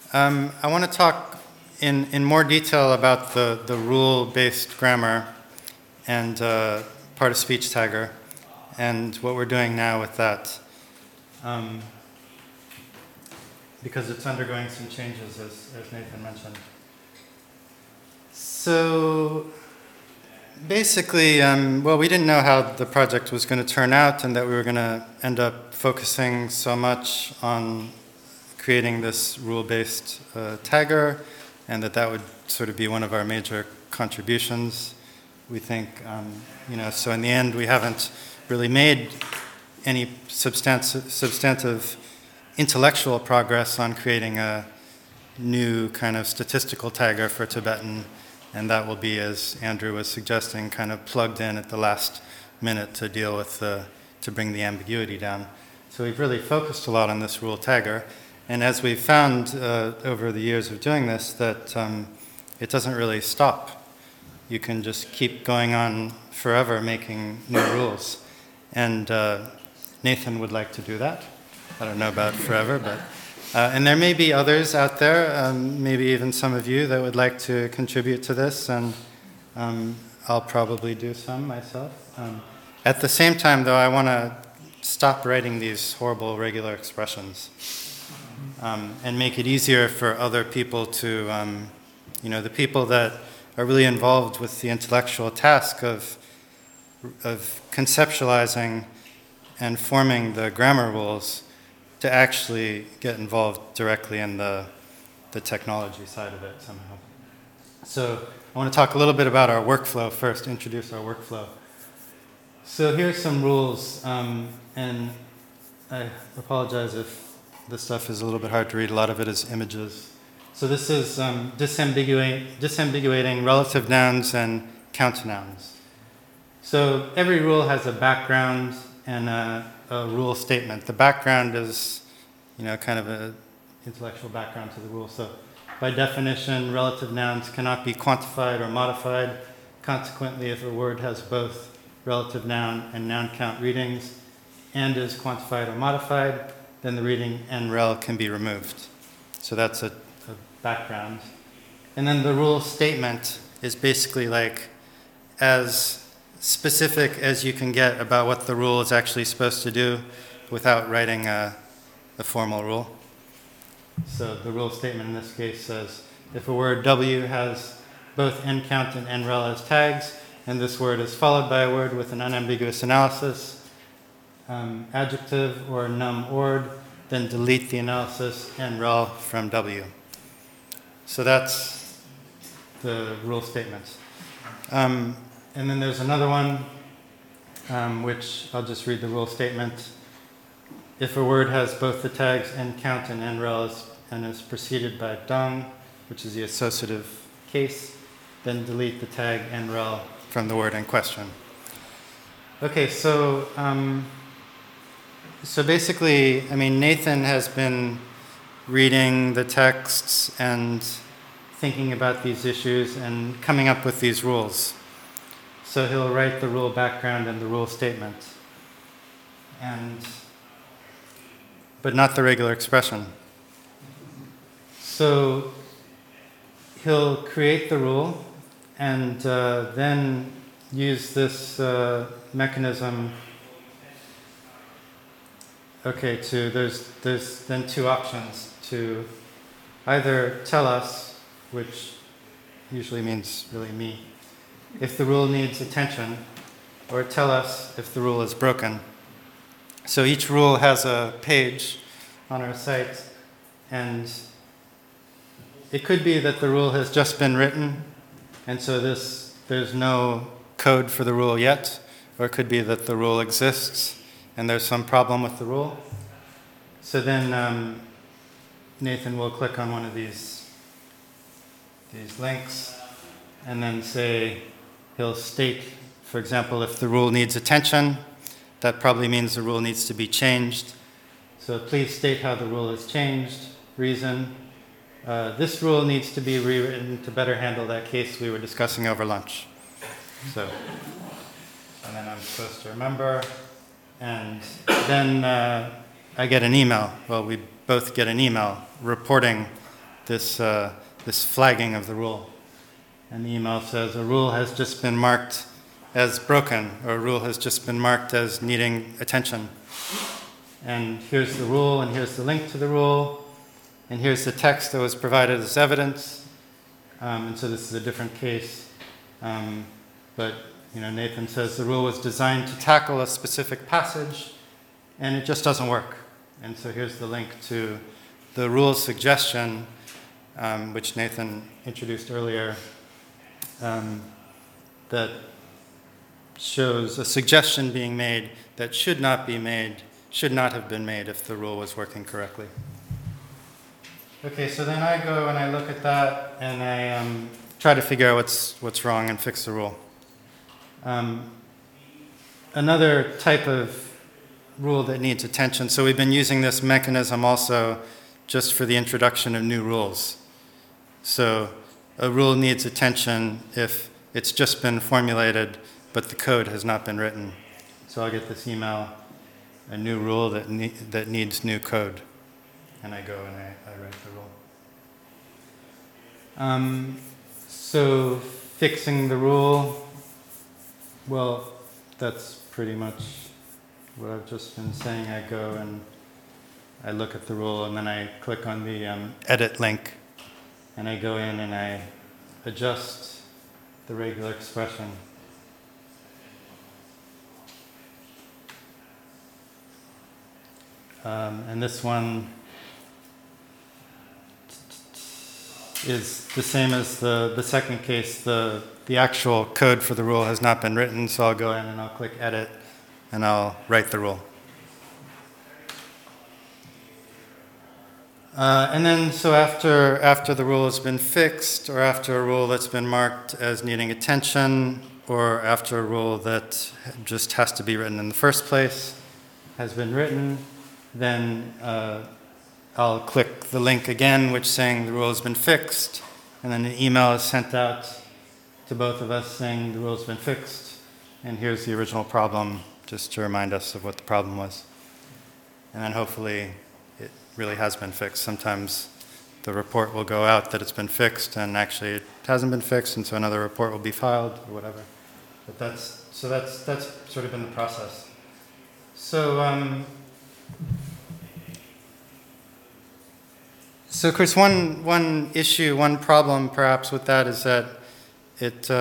I want to talk in more detail about the rule-based grammar and part-of-speech tagger and what we're doing now with that. Because it's undergoing some changes, as Nathan mentioned. So basically, well, we didn't know how the project was going to turn out and that we were going to end up focusing so much on creating this rule-based tagger, and that would sort of be one of our major contributions, we think. So in the end, we haven't really made any substantive intellectual progress on creating a new kind of statistical tagger for Tibetan, and that will be, as Andrew was suggesting, kind of plugged in at the last minute to deal with to bring the ambiguity down. So we've really focused a lot on this rule tagger. And as we've found over the years of doing this, that it doesn't really stop. You can just keep going on forever making new rules. And Nathan would like to do that. I don't know about forever, but... and there may be others out there, maybe even some of you that would like to contribute to this, and I'll probably do some myself. At the same time, though, I want to stop writing these horrible regular expressions. And make it easier for other people to, the people that are really involved with the intellectual task of conceptualizing and forming the grammar rules, to actually get involved directly in the technology side of it somehow. So I want to talk a little bit about our workflow first, introduce our workflow. So here's some rules, and I apologize if this stuff is a little bit hard to read. A lot of it is images. So this is disambiguating relative nouns and counter-nouns. So every rule has a background and a rule statement. The background is, kind of an intellectual background to the rule. So by definition, relative nouns cannot be quantified or modified. Consequently, if a word has both relative noun and noun count readings and is quantified or modified, then the reading and rel can be removed. So that's a background. And then the rule statement is basically like as specific as you can get about what the rule is actually supposed to do without writing a formal rule. So the rule statement in this case says, if a word W has both ncount and nrel as tags, and this word is followed by a word with an unambiguous analysis, adjective or num-ord, then delete the analysis nrel from W. So that's the rule statements. And then there's another one, which I'll just read the rule statement. If a word has both the tags ncount and nrel and is preceded by dong, which is the associative case, then delete the tag nrel from the word in question. Okay, so basically, Nathan has been reading the texts and thinking about these issues and coming up with these rules. So he'll write the rule background and the rule statement, but not the regular expression. So he'll create the rule and then use this mechanism. Okay, there's then two options: to either tell us, which usually means really me, if the rule needs attention, or tell us if the rule is broken. So each rule has a page on our site, and it could be that the rule has just been written, and so there's no code for the rule yet, or it could be that the rule exists and there's some problem with the rule. So then Nathan will click on one of these links and then say, he'll state, for example, if the rule needs attention, that probably means the rule needs to be changed. So please state how the rule is changed. Reason, this rule needs to be rewritten to better handle that case we were discussing over lunch. So, and then I'm supposed to remember, and then I get an email. Well, we both get an email reporting this flagging of the rule. And the email says, a rule has just been marked as broken, or a rule has just been marked as needing attention. And here's the rule, and here's the link to the rule, and here's the text that was provided as evidence. And so this is a different case. But Nathan says the rule was designed to tackle a specific passage, and it just doesn't work. And so here's the link to the rule suggestion, which Nathan introduced earlier, that shows a suggestion being made that should not have been made if the rule was working correctly. Okay, so then I go and I look at that and I try to figure out what's wrong and fix the rule. Another type of rule that needs attention, so we've been using this mechanism also just for the introduction of new rules. So a rule needs attention if it's just been formulated but the code has not been written. So I'll get this email, a new rule that needs new code. And I go and I write the rule. So fixing the rule, well, that's pretty much what I've just been saying. I go and I look at the rule and then I click on the edit link and I go in and I adjust the regular expression. And this one is the same as the second case. The actual code for the rule has not been written, so I'll go in and I'll click edit and I'll write the rule. And then, so after the rule has been fixed, or after a rule that's been marked as needing attention, or after a rule that just has to be written in the first place has been written, then I'll click the link again, which saying the rule has been fixed, and then an email is sent out to both of us saying the rule has been fixed, and here's the original problem, just to remind us of what the problem was. And then hopefully it really has been fixed. Sometimes the report will go out that it's been fixed, and actually it hasn't been fixed, and so another report will be filed or whatever. But that's sort of been the process. So Chris, one issue, one problem perhaps with that is that it's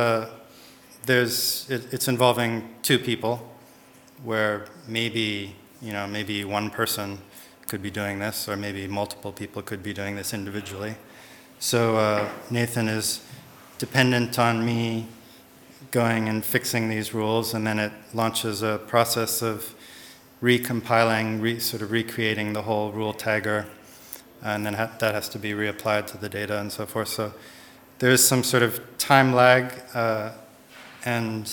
involving two people, where maybe one person could be doing this, or maybe multiple people could be doing this individually. So Nathan is dependent on me going and fixing these rules, and then it launches a process of recompiling, sort of recreating the whole rule tagger, and then that has to be reapplied to the data and so forth. So there is some sort of time lag and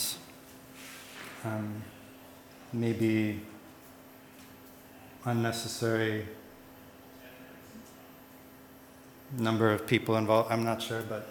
maybe unnecessary number of people involved. I'm not sure, but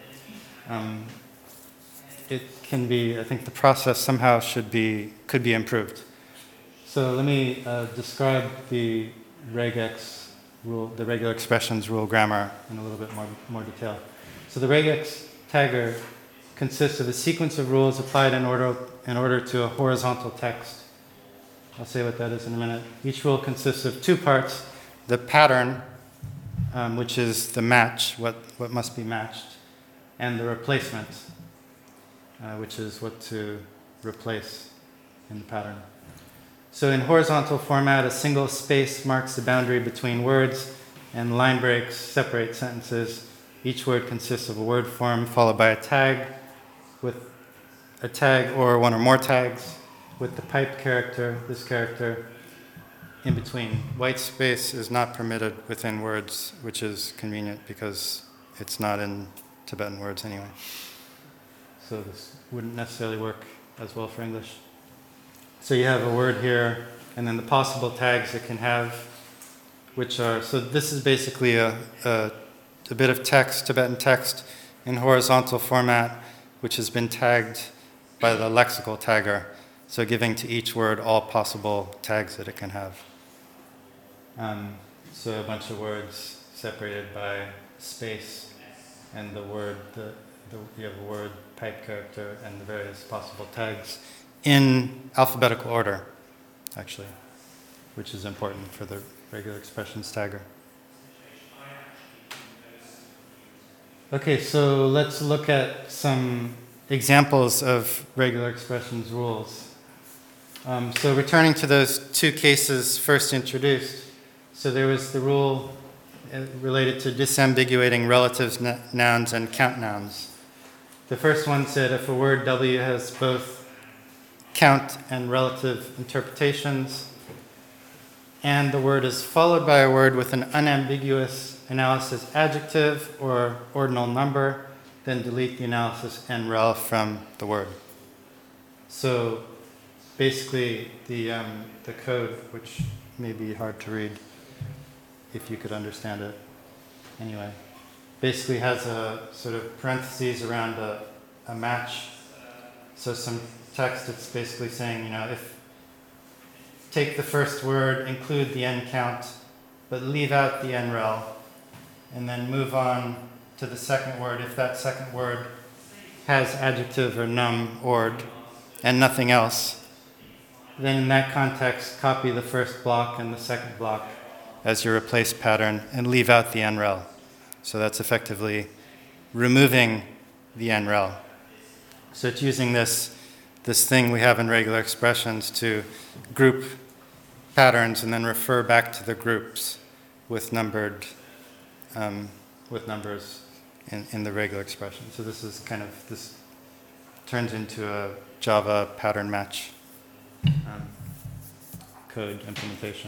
it can be, I think the process somehow could be improved. So let me describe the regex rule, the regular expressions rule grammar in a little bit more detail. So the regex tagger consists of a sequence of rules applied in order to a horizontal text. I'll say what that is in a minute. Each rule consists of two parts: the pattern, which is the match, what must be matched, and the replacement, which is what to replace in the pattern. So in horizontal format, a single space marks the boundary between words, and line breaks separate sentences. Each word consists of a word form followed by a tag, with a tag or one or more tags, with the piped character, this character, in between. White space is not permitted within words, which is convenient because it's not in Tibetan words anyway. So this wouldn't necessarily work as well for English. So you have a word here, and then the possible tags it can have, which are, so this is basically a bit of text, Tibetan text, in horizontal format, which has been tagged by the lexical tagger, so giving to each word all possible tags that it can have. So a bunch of words, separated by space and the word, you have a word, pipe character, and the various possible tags in alphabetical order, actually, which is important for the regular expressions tagger. Okay, so let's look at some examples of regular expressions rules. So returning to those two cases first introduced, so there was the rule related to disambiguating relatives, nouns, and count nouns. The first one said if a word W has both count and relative interpretations, and the word is followed by a word with an unambiguous analysis adjective or ordinal number, then delete the analysis NREL from the word. So basically the code, which may be hard to read if you could understand it anyway, basically has a sort of parentheses around a match. So some text, it's basically saying, if take the first word, include the n count, but leave out the NREL, and then move on to the second word if that second word has adjective or num, ord, and nothing else. Then in that context, copy the first block and the second block as your replace pattern and leave out the NREL. So that's effectively removing the NREL. So it's using this thing we have in regular expressions to group patterns and then refer back to the groups with numbers in the regular expression. So this is this turns into a Java pattern match code implementation.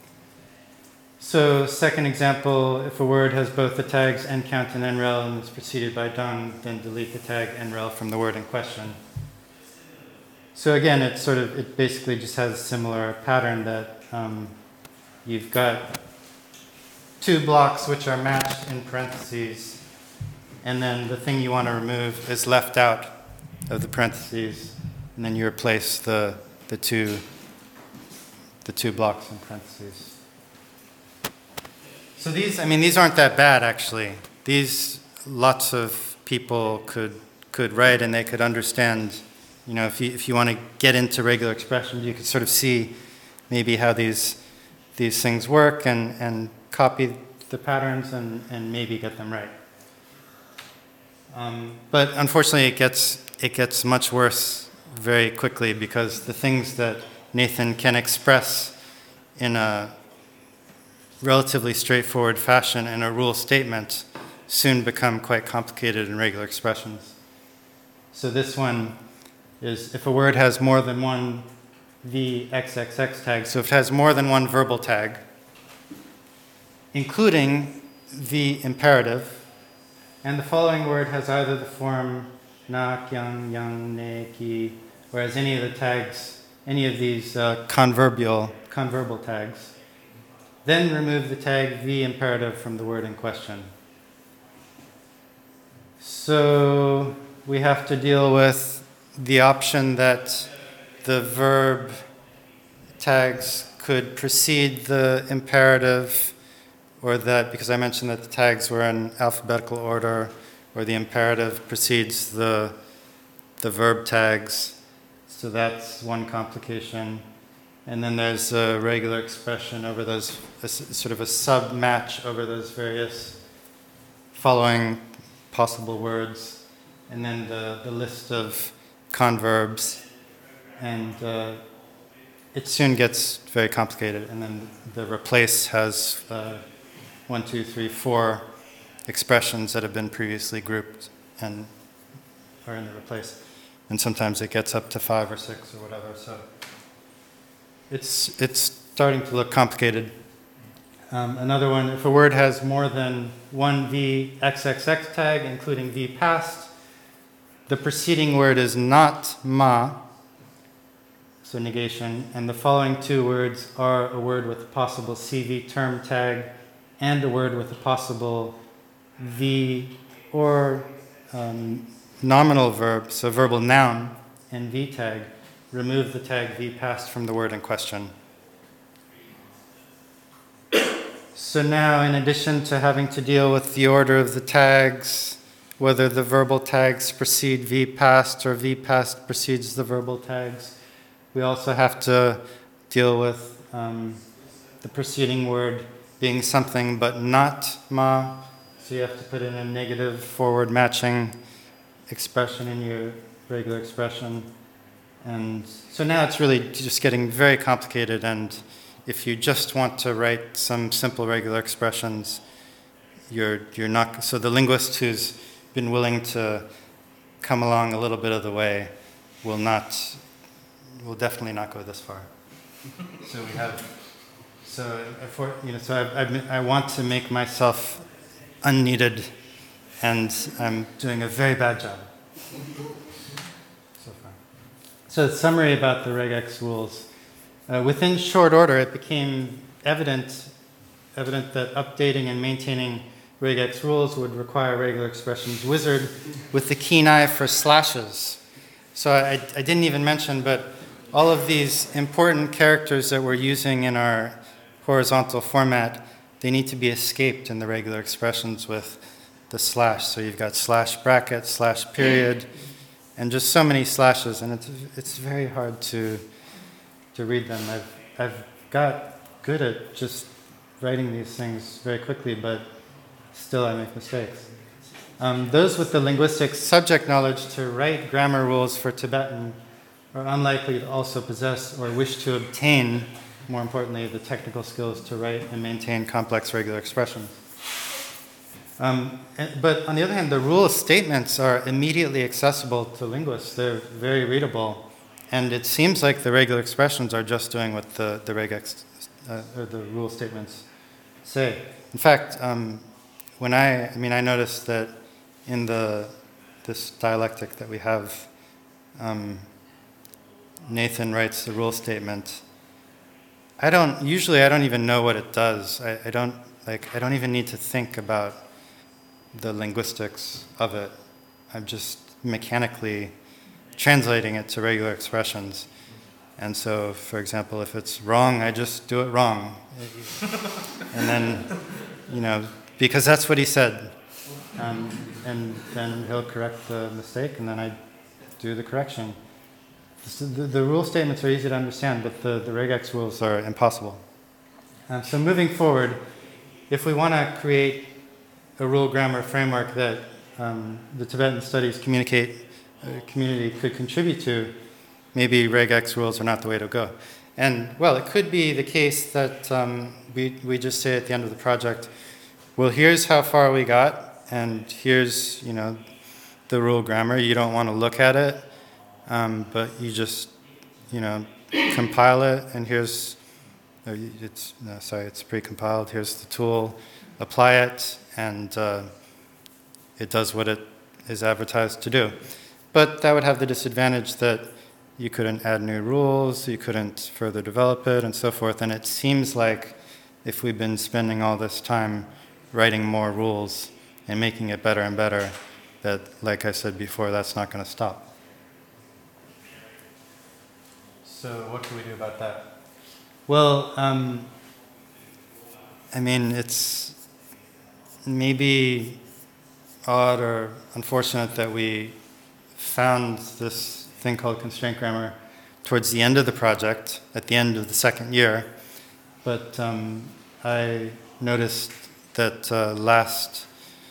So second example, if a word has both the tags ncount and nrel and is preceded by dung, then delete the tag nrel from the word in question. So again, it basically just has a similar pattern that you've got two blocks which are matched in parentheses, and then the thing you want to remove is left out of the parentheses, and then you replace the two blocks in parentheses. So these aren't that bad actually. These lots of people could write and they could understand. If you want to get into regular expressions, you could sort of see maybe how these things work and copy the patterns and maybe get them right. But unfortunately, it gets much worse very quickly because the things that Nathan can express in a relatively straightforward fashion in a rule statement soon become quite complicated in regular expressions. So this one is if a word has more than one VXXX tag, so if it has more than one verbal tag, including the imperative, and the following word has either the form na, kyang, yang, ne, ki, whereas any of the tags, any of these converbal tags, then remove the tag V imperative from the word in question. So we have to deal with the option that the verb tags could precede the imperative, or that, because I mentioned that the tags were in alphabetical order, or the imperative precedes the verb tags. So that's one complication. And then there's a regular expression over those, sort of a sub-match over those various following possible words. And then the list of converbs. And it soon gets very complicated. And then the replace has 1, 2, 3, 4 expressions that have been previously grouped and are in the replace. And sometimes it gets up to 5 or 6 or whatever. So it's starting to look complicated. Another one, if a word has more than one VXXX tag, including V past, the preceding word is not ma, so negation, and the following two words are a word with a possible CV term tag and a word with a possible V or nominal verb, so verbal noun and V tag. Remove the tag V past from the word in question. So now, in addition to having to deal with the order of the tags, whether the verbal tags precede vpast or vpast precedes the verbal tags, we also have to deal with the preceding word being something but not ma. So you have to put in a negative forward matching expression in your regular expression. And so now it's really just getting very complicated, and if you just want to write some simple regular expressions, you're not, so the linguist who's been willing to come along a little bit of the way will definitely not go this far. So we have, so I want to make myself unneeded, and I'm doing a very bad job so far. So the summary about the regex rules. Within short order, it became evident that updating and maintaining regex rules would require regular expressions wizard with the keen eye for slashes. So I didn't even mention, but all of these important characters that we're using in our horizontal format, they need to be escaped in the regular expressions with the slash. So you've got slash bracket, slash period, and just so many slashes, and it's very hard to read them. I've got good at just writing these things very quickly, but still I make mistakes. Those with the linguistic subject knowledge to write grammar rules for Tibetan are unlikely to also possess or wish to obtain, more importantly, the technical skills to write and maintain complex regular expressions. But on the other hand, the rule statements are immediately accessible to linguists. They're very readable. And it seems like the regular expressions are just doing what the regex, or the rule statements say. In fact, I noticed that in this dialectic that we have, Nathan writes the rule statement. I don't even know what it does. I don't even need to think about the linguistics of it. I'm just mechanically translating it to regular expressions. And so, for example, if it's wrong, I just do it wrong. And then, because that's what he said. And then he'll correct the mistake, and then I do the correction. The rule statements are easy to understand, but the regex rules are impossible. So moving forward, if we want to create a rule grammar framework that the Tibetan Studies community could contribute to, maybe regex rules are not the way to go. And, well, it could be the case that we just say at the end of the project, well, here's how far we got, and here's, the rule grammar. You don't want to look at it, but you just, compile it, and it's pre-compiled. Here's the tool, apply it, and it does what it is advertised to do. But that would have the disadvantage that you couldn't add new rules, you couldn't further develop it, and so forth. And it seems like if we've been spending all this time writing more rules and making it better and better, that, like I said before, that's not going to stop. So what can we do about that? Well, it's maybe odd or unfortunate that we found this thing called constraint grammar towards the end of the project, at the end of the second year. But I noticed that last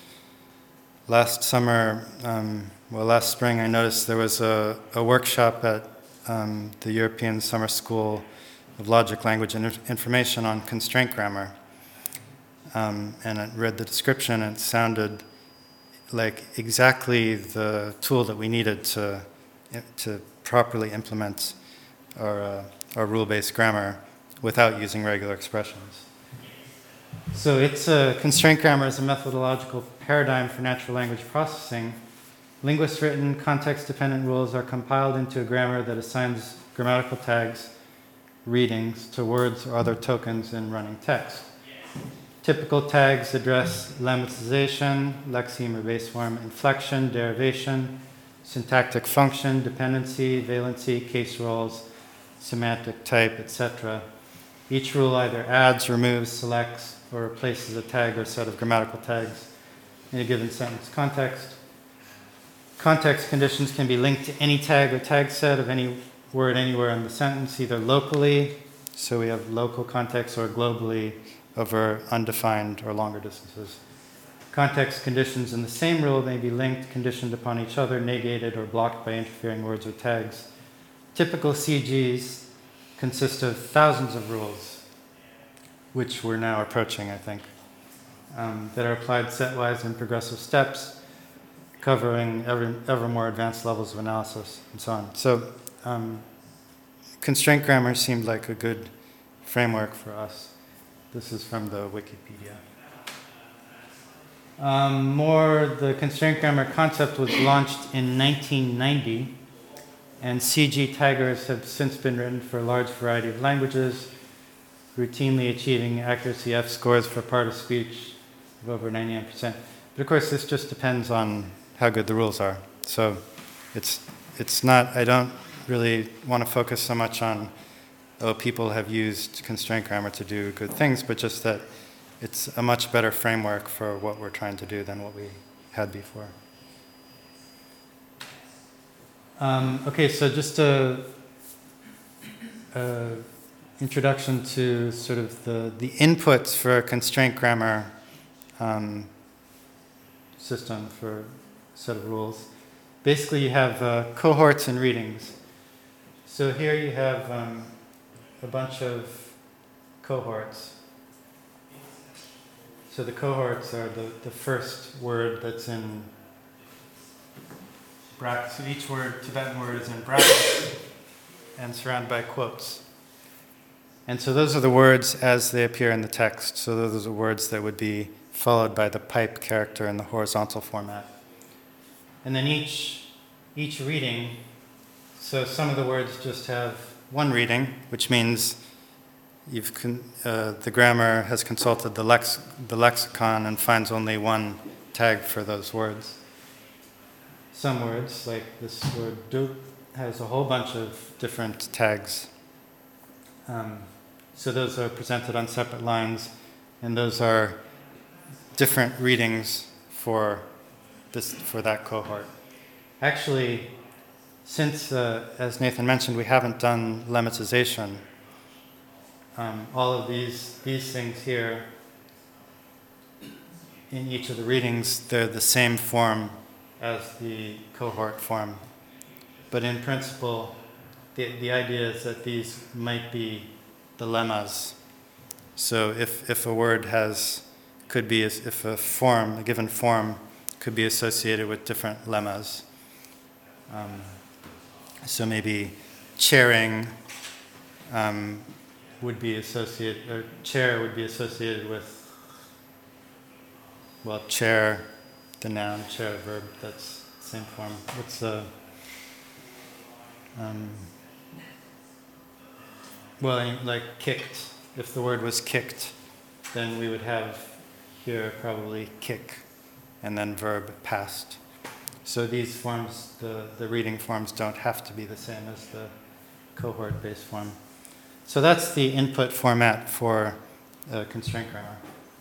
spring, I noticed there was a workshop at the European Summer School of Logic, Language, and Information on constraint grammar. And I read the description, and it sounded like exactly the tool that we needed to properly implement our rule-based grammar without using regular expressions. So constraint grammar is a methodological paradigm for natural language processing. Linguist-written, context-dependent rules are compiled into a grammar that assigns grammatical tags, readings, to words or other tokens in running text. Typical tags address lemmatization, lexeme or base form, inflection, derivation, syntactic function, dependency, valency, case roles, semantic type, etc. Each rule either adds, removes, selects, or replaces a tag or set of grammatical tags in a given sentence context. Context conditions can be linked to any tag or tag set of any word anywhere in the sentence, either locally, so we have local context, or globally over undefined or longer distances. Context conditions in the same rule may be linked, conditioned upon each other, negated, or blocked by interfering words or tags. Typical CGs consist of thousands of rules, which we're now approaching, I think, that are applied setwise in progressive steps, covering ever more advanced levels of analysis, and so on. So constraint grammar seemed like a good framework for us. This is from the Wikipedia. The constraint grammar concept was launched in 1990, and CG taggers have since been written for a large variety of languages, routinely achieving accuracy F scores for part of speech of over 99%. But of course, this just depends on how good the rules are. So it's not, I don't really want to focus so much on, oh, people have used constraint grammar to do good things, but just that it's a much better framework for what we're trying to do than what we had before. Okay, so just a introduction to sort of the inputs for a constraint grammar system for a set of rules. Basically, you have cohorts and readings. So here you have a bunch of cohorts. So the cohorts are the first word that's in brackets. So each word, Tibetan word, is in brackets and surrounded by quotes. And so those are the words as they appear in the text. So those are words that would be followed by the pipe character in the horizontal format. And then each reading, so some of the words just have one reading, which means the grammar has consulted the lexicon and finds only one tag for those words. Some words, like this word du, has a whole bunch of different tags. So those are presented on separate lines, and those are different readings for that cohort. Actually, since, as Nathan mentioned, we haven't done lemmatization, all of these things here, in each of the readings, they're the same form as the cohort form. But in principle, the idea is that these might be the lemmas. So if a word if a given form could be associated with different lemmas. So maybe chairing would be associated, or chair would be associated with, well, chair, the noun, chair, verb, that's the same form. What's the, like kicked. If the word was kicked, then we would have here probably kick, and then verb passed. So these forms, the reading forms, don't have to be the same as the cohort-based form. So that's the input format for constraint grammar.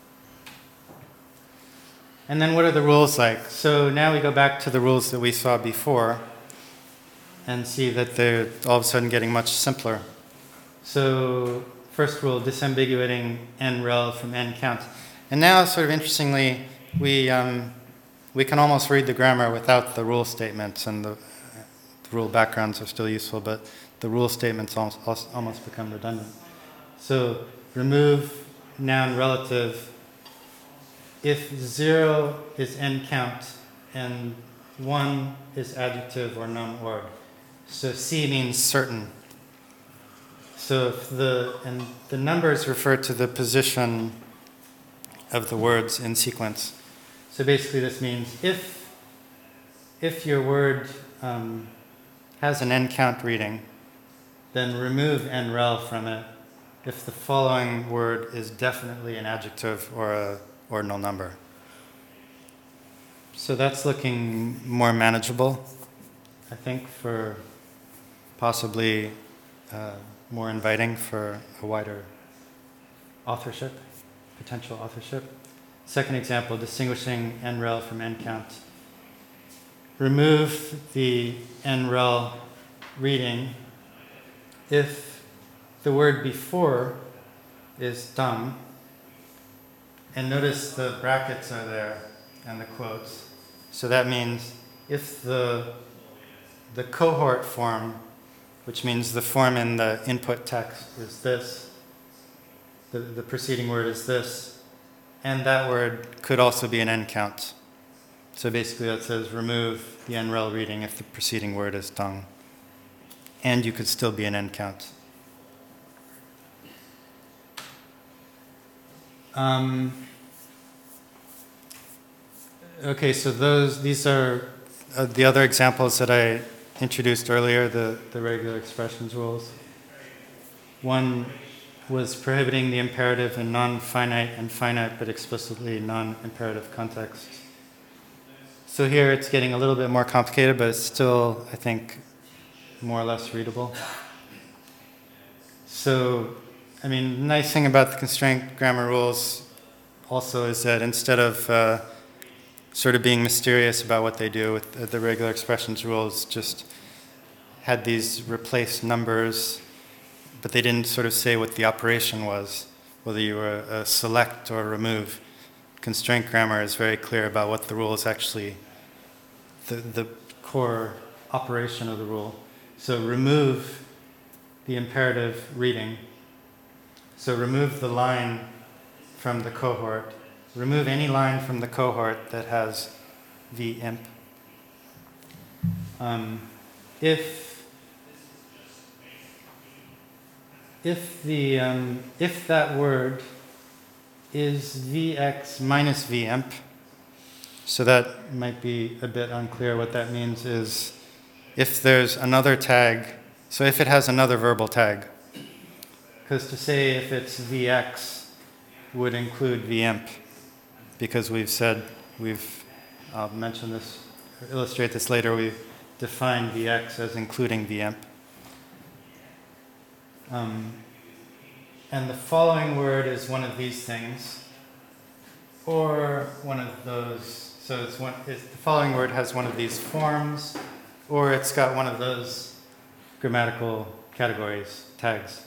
And then what are the rules like? So now we go back to the rules that we saw before and see that they're all of a sudden getting much simpler. So first rule, disambiguating n-rel from n-count. And now, sort of interestingly, we can almost read the grammar without the rule statements, and the rule backgrounds are still useful, but the rule statements almost become redundant. So remove noun relative if 0 is n-count and 1 is adjective or noun or. So C means certain. So if the numbers refer to the position of the words in sequence. So basically this means if your word has an n-count reading, then remove n-rel from it if the following word is definitely an adjective or a ordinal number. So that's looking more manageable, I think, for possibly more inviting for a wider authorship. potential authorship. Second example, distinguishing NREL from NCount. Remove the NREL reading if the word before is dumb, and notice the brackets are there and the quotes. So that means if the cohort form, which means the form in the input text is this, the preceding word is this, and that word could also be an NCount. So basically that says remove the NREL reading if the preceding word is dung. And you could still be an NCount. Okay, so these are the other examples that I introduced earlier, the regular expressions rules. One was prohibiting the imperative in non-finite and finite but explicitly non-imperative contexts. So here it's getting a little bit more complicated, but it's still, I think, more or less readable. So, I mean, the nice thing about the constraint grammar rules also is that instead of sort of being mysterious about what they do, with the regular expressions rules just had these replaced numbers, but they didn't sort of say what the operation was, whether you were a select or remove. Constraint grammar is very clear about what the rule is actually, the core operation of the rule. So remove the imperative reading. So remove the line from the cohort. Remove any line from the cohort that has vimp. If that word is vx minus vimp, so that might be a bit unclear. What that means is if there's another tag, so if it has another verbal tag, because to say if it's vx would include vimp, because we've said, I'll mention this, illustrate this later, we've defined vx as including vimp. And the following word is one of these things, or one of those, so the following word has one of these forms, or it's got one of those grammatical categories, tags.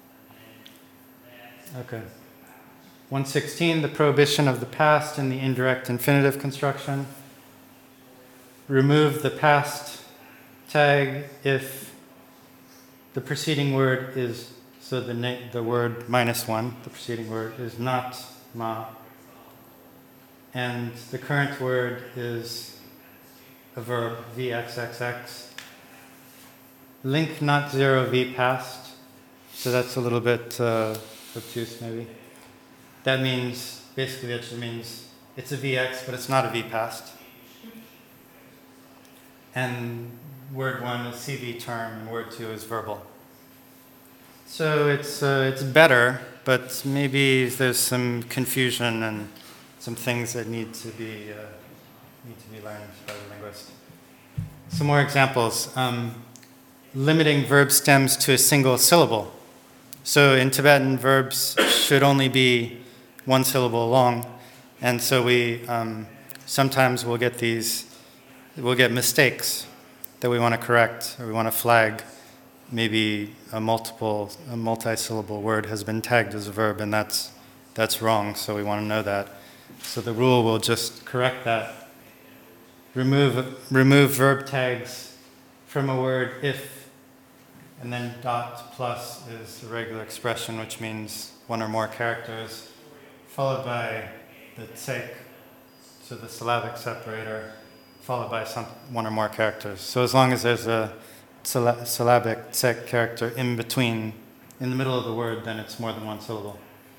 Okay. 116, the prohibition of the past in the indirect infinitive construction. Remove the past tag if the preceding word is, so the word minus one, the preceding word is not ma, and the current word is a verb, vxxx. Link not zero v past, so that's a little bit obtuse maybe. That means, basically that just means it's a vx, but it's not a v past. And word one is CV term, and word two is verbal. So it's better, but maybe there's some confusion and some things that need to be learned by the linguist. Some more examples. Limiting verb stems to a single syllable. So in Tibetan, verbs should only be one syllable long, and so we sometimes we'll get mistakes that we want to correct, or we want to flag. Maybe a multi-syllable word has been tagged as a verb, and that's wrong, so we want to know that. So the rule will just correct that. Remove verb tags from a word if, and then dot plus is a regular expression, which means one or more characters, followed by the tsek, so the syllabic separator, followed by one or more characters. So as long as there's a syllabic tsek character in between, in the middle of the word, then it's more than one syllable.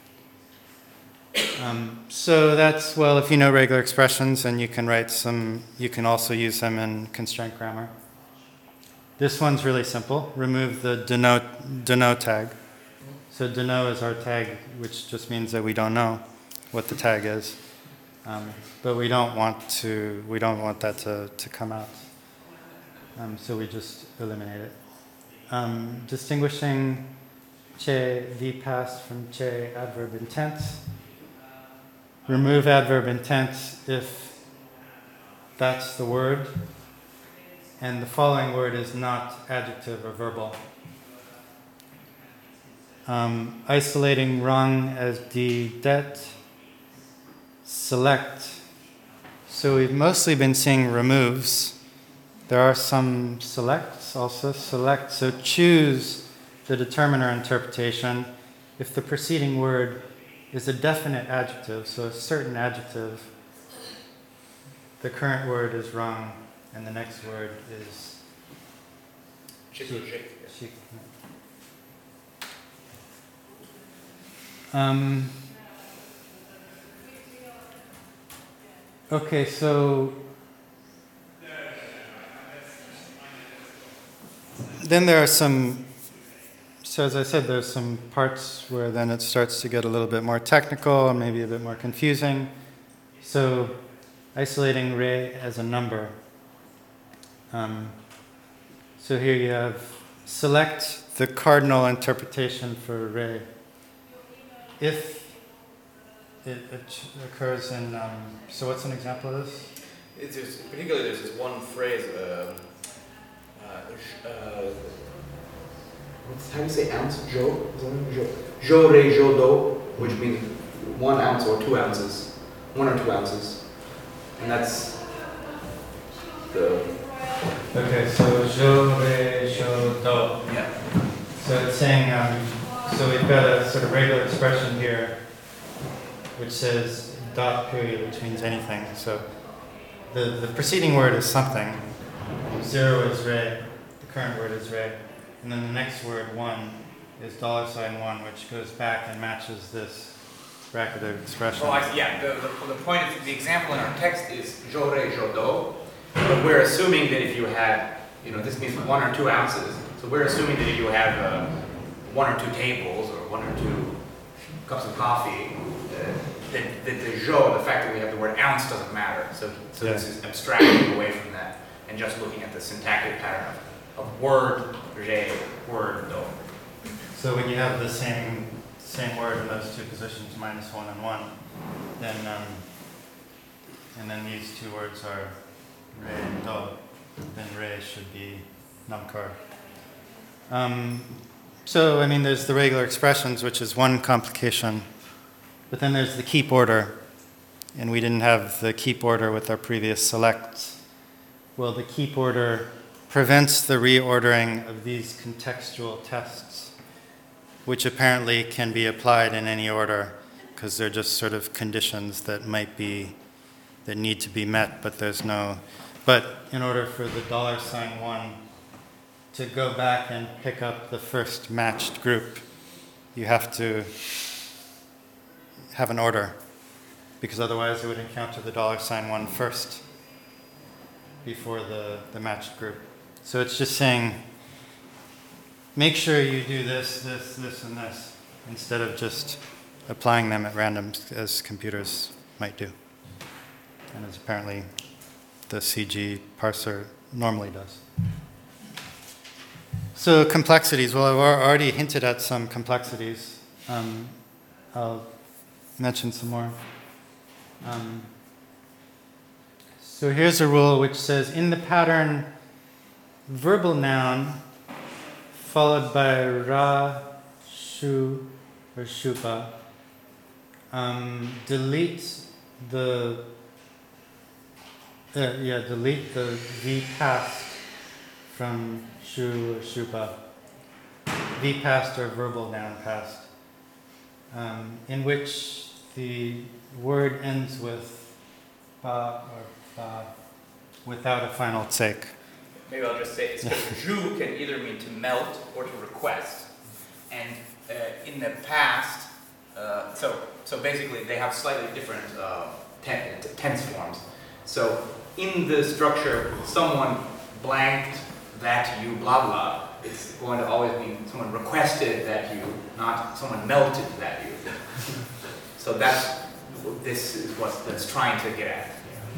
So that's, well, if you know regular expressions, and you can you can also use them in constraint grammar. This one's really simple. Remove the deno tag. So deno is our tag, which just means that we don't know what the tag is. But we don't want that to come out. So we just eliminate it. Distinguishing che v past from che adverb intense. remove adverb intense if that's the word, and the following word is not adjective or verbal. Isolating wrong as die det. Select. So we've mostly been seeing removes. There are some selects also. Select. So choose the determiner interpretation if the preceding word is a definite adjective, so a certain adjective. The current word is wrong, and the next word is chic. Okay, so then there are some, so as I said, there's some parts where then it starts to get a little bit more technical and maybe a bit more confusing. So isolating re as a number. So here you have select the cardinal interpretation for re. If it occurs in, so what's an example of this? Particularly there's this one phrase, how do you say ounce? Jo? Jo re jo do, which means 1 ounce or 2 ounces. 1 or 2 ounces. And that's the... Okay, so jo re jo do. Yeah. So it's saying, so we've got a sort of regular expression here which says dot period, which means anything. So the preceding word is something. 0 is re, the current word is re. And then the next word, 1, is $1, which goes back and matches this bracketed expression. Oh, I see. Yeah, the point of the example in our text is jo re jo do, but we're assuming that if you had, this means 1 or 2 ounces. So we're assuming that if you have 1 or 2 tables or 1 or 2 cups of coffee, that the jo, the fact that we have the word ounce doesn't matter. So Yeah. This is abstracting away from that and just looking at the syntactic pattern of word re, word do. So when you have the same word in those two positions, minus 1 and 1, then and then these two words are re and do, then re should be namkar. So I mean, there's the regular expressions, which is one complication, but then there's the keep order, and we didn't have the keep order with our previous selects. Well, the keep order prevents the reordering of these contextual tests, which apparently can be applied in any order, because they're just sort of conditions that that need to be met, but but in order for the $1 to go back and pick up the first matched group, you have to have an order, because otherwise it would encounter the $1 first before the matched group. So it's just saying, make sure you do this, this, this, and this, instead of just applying them at random as computers might do. And as apparently the CG parser normally does. So complexities, well, I've already hinted at some complexities. I'll mention some more. So here's a rule which says, in the pattern verbal noun followed by ra, shu, or shupa, delete the V past from shu or shupa. V past or verbal noun past, in which the word ends with ba or ba without a final tsek. Maybe I'll just say it's because ju can either mean to melt or to request. And in the past, so basically they have slightly different tense forms. So in the structure, someone blanked that you blah blah, it's going to always mean someone requested that you, not someone melted that you. So this is that's trying to get at.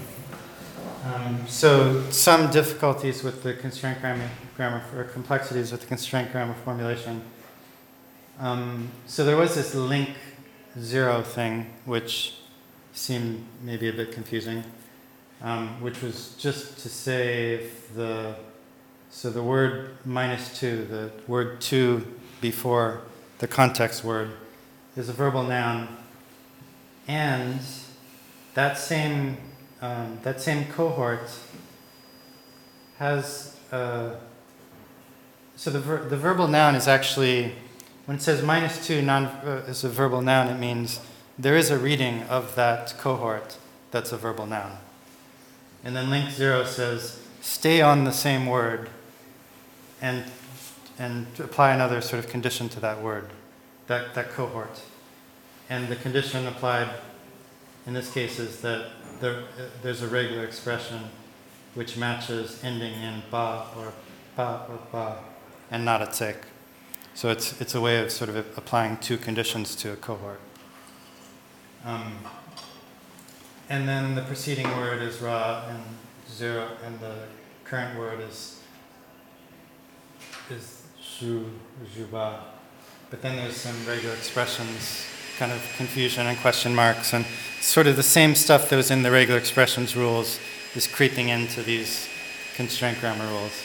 So some difficulties with the constraint grammar or complexities with the constraint grammar formulation. So there was this link 0 thing, which seemed maybe a bit confusing, which was just to say if the word -2, the word to before the context word, is a verbal noun, and that same cohort has so the verbal noun is actually, when it says -2 is a verbal noun, it means there is a reading of that cohort that's a verbal noun. And then link 0 says stay on the same word and apply another sort of condition to that word, that cohort. And the condition applied in this case is that there's a regular expression which matches ending in ba or ba and not a tsek. So it's a way of sort of applying two conditions to a cohort. And then the preceding word is ra and 0, and the current word is shu, juba. But then there's some regular expressions, kind of confusion and question marks, and sort of the same stuff that was in the regular expressions rules is creeping into these constraint grammar rules.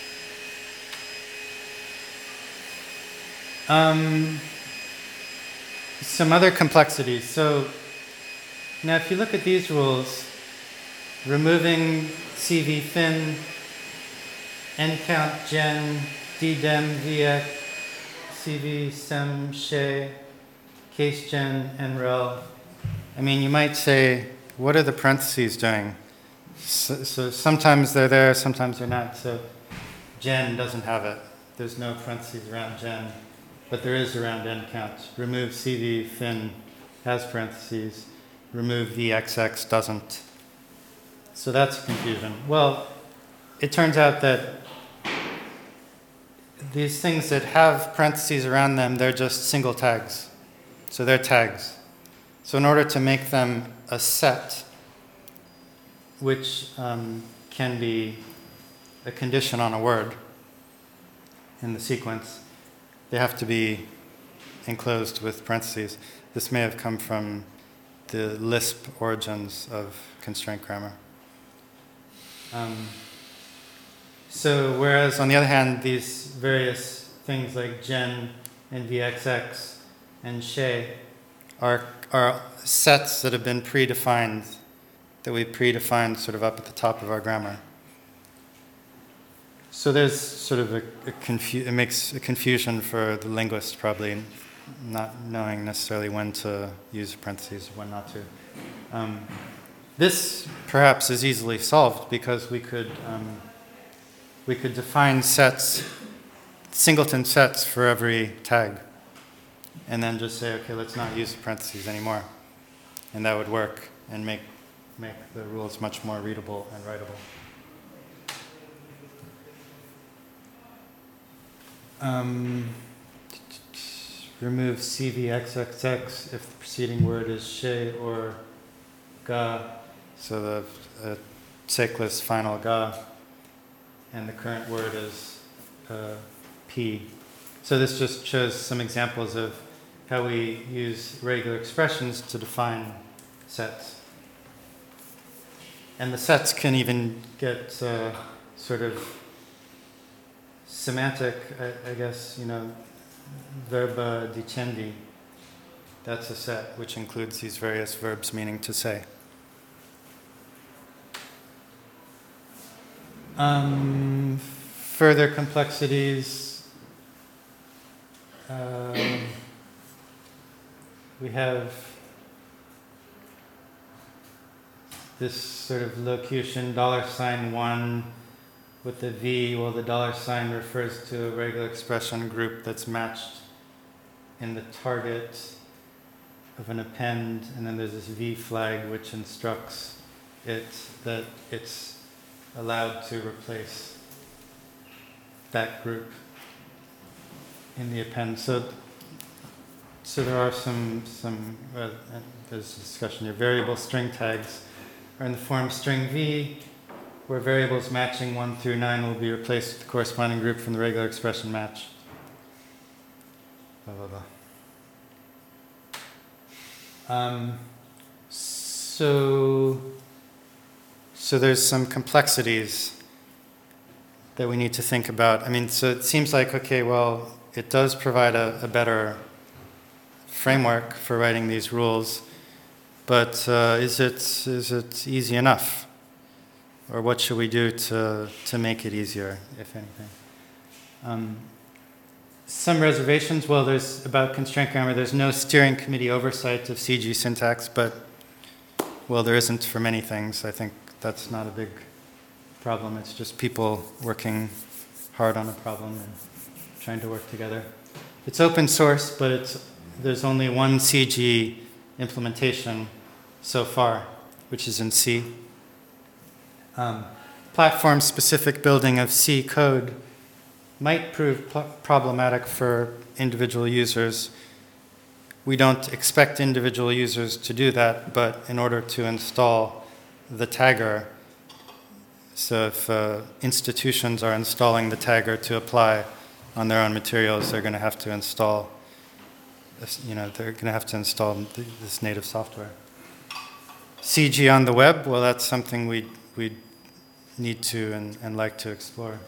Some other complexities. So now if you look at these rules, removing CV fin, n count gen, d dem vx, CV sem she, case gen, and rel. I mean, you might say, what are the parentheses doing? So sometimes they're there, sometimes they're not. So gen doesn't have it. There's no parentheses around gen, but there is around n count. Remove CV fin has parentheses. Remove VXX doesn't. So that's confusion. Well, it turns out that these things that have parentheses around them, they're just single tags. So they're tags. So in order to make them a set, which can be a condition on a word in the sequence, they have to be enclosed with parentheses. This may have come from the Lisp origins of constraint grammar. So whereas on the other hand, these various things like gen and VXX and she are sets that have been predefined, that we predefined sort of up at the top of our grammar. So there's sort of it makes a confusion for the linguist probably, not knowing necessarily when to use parentheses, when not to. This perhaps is easily solved because we could define sets, singleton sets for every tag, and then just say, okay, let's not use parentheses anymore, and that would work and make the rules much more readable and writable. Remove CVXXX if the preceding word is she or ga, so the tsekless final ga, and the current word is p. So this just shows some examples of how we use regular expressions to define sets. And the sets can even get sort of semantic, I guess, verba dicendi. That's a set which includes these various verbs meaning to say. Further complexities. We have this sort of locution, $1 with the V. Well, the $sign refers to a regular expression group that's matched in the target of an append, and then there's this V flag which instructs it that it's allowed to replace that group in the append. So there are some there's a discussion here. Variable string tags are in the form string V, where variables matching 1 through 9 will be replaced with the corresponding group from the regular expression match. Blah, blah, blah. So there's some complexities that we need to think about. I mean, so it seems like, okay, well, it does provide a better framework for writing these rules, but is it easy enough? Or what should we do to make it easier, if anything? Some reservations, well, there's about constraint grammar, there's no steering committee oversight of CG syntax, but, well, there isn't for many things. I think that's not a big problem. It's just people working hard on a problem and trying to work together. It's open source, but there's only one CG implementation so far, which is in C. Platform-specific building of C code might prove problematic for individual users. We don't expect individual users to do that, but in order to install the tagger, so if institutions are installing the tagger to apply on their own materials, they're going to have to install this, they're going to have to install this native software. CG on the web, well, that's something we need to and like to explore.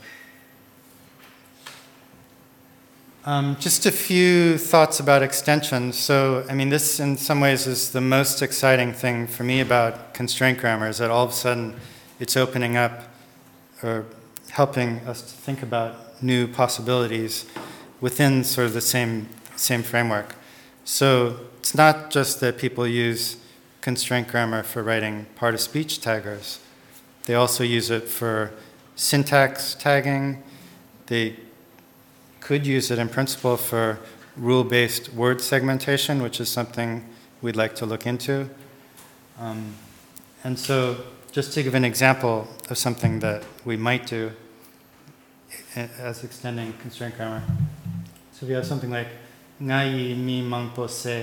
Just a few thoughts about extensions. So, I mean, this in some ways is the most exciting thing for me about constraint grammar, is that all of a sudden it's opening up or helping us to think about new possibilities within sort of the same framework. So it's not just that people use constraint grammar for writing part-of-speech taggers. They also use it for syntax tagging. They could use it in principle for rule-based word segmentation, which is something we'd like to look into. And so just to give an example of something that we might do as extending constraint grammar. So if you have something like ngai mi mangpo se,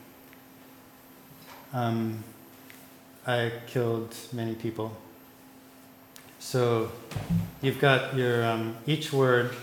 I killed many people. So you've got your each word.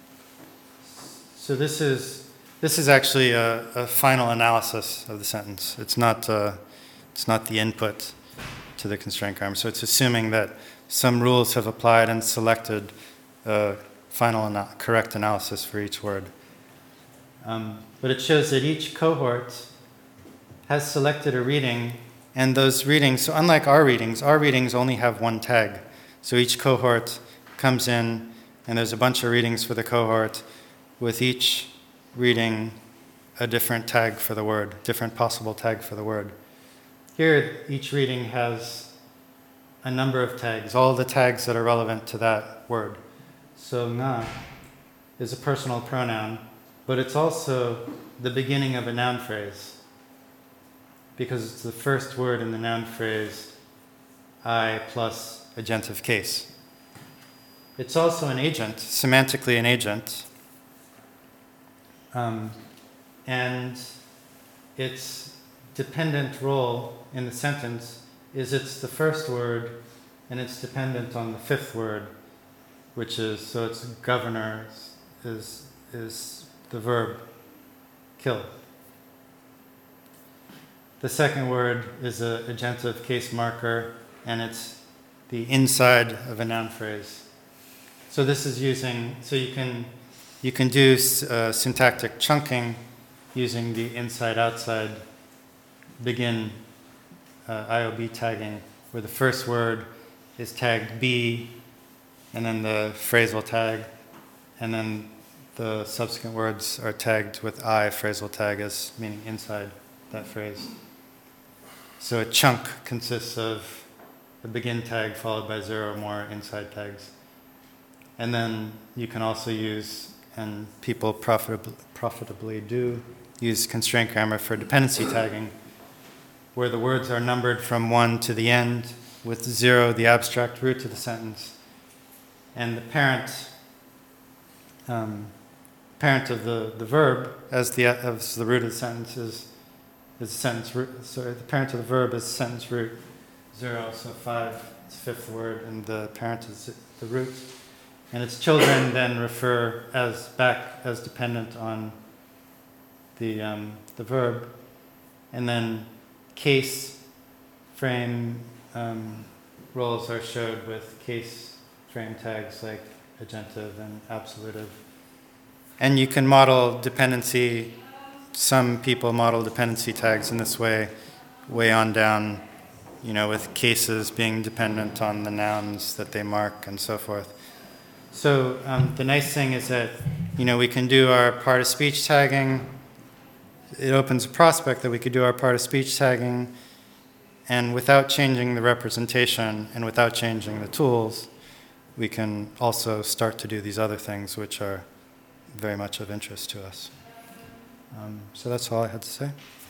So this is actually a final analysis of the sentence. It's not the input to the constraint grammar. So it's assuming that some rules have applied and selected a final correct analysis for each word. But it shows that each cohort has selected a reading, and those readings, so unlike our readings only have one tag. So each cohort comes in, and there's a bunch of readings for the cohort, with each reading a different tag for the word, different possible tag for the word. Here, each reading has a number of tags, all the tags that are relevant to that word. So nga is a personal pronoun, but it's also the beginning of a noun phrase, because it's the first word in the noun phrase, I plus agentive case. It's also an agent, semantically an agent. And its dependent role in the sentence is it's the first word and it's dependent on the fifth word, which is, so its governor is the verb kill. The second word is an agentive case marker, and it's the inside of a noun phrase. So this is using, so you can do syntactic chunking using the inside-outside begin IOB tagging, where the first word is tagged B, and then the phrasal tag, and then the subsequent words are tagged with I phrasal tag as meaning inside that phrase. So a chunk consists of a begin tag followed by 0 or more inside tags. And then you can also use, and people profitably do, use constraint grammar for dependency tagging, where the words are numbered from 1 to the end, with 0 the abstract root to the sentence. And the parent of the verb as the root of the sentence is sentence root. Sorry, the parent of the verb is sentence root 0, so 5 is the fifth word, and the parent is the root. And its children then refer back as dependent on the verb, and then case frame roles are showed with case frame tags like agentive and absolutive. And you can model dependency, some people model dependency tags in this way on down, you know, with cases being dependent on the nouns that they mark and so forth. So the nice thing is that, you know, we can do our part of speech tagging. It opens a prospect that we could do our part of speech tagging, and without changing the representation and without changing the tools, we can also start to do these other things which are very much of interest to us. So that's all I had to say.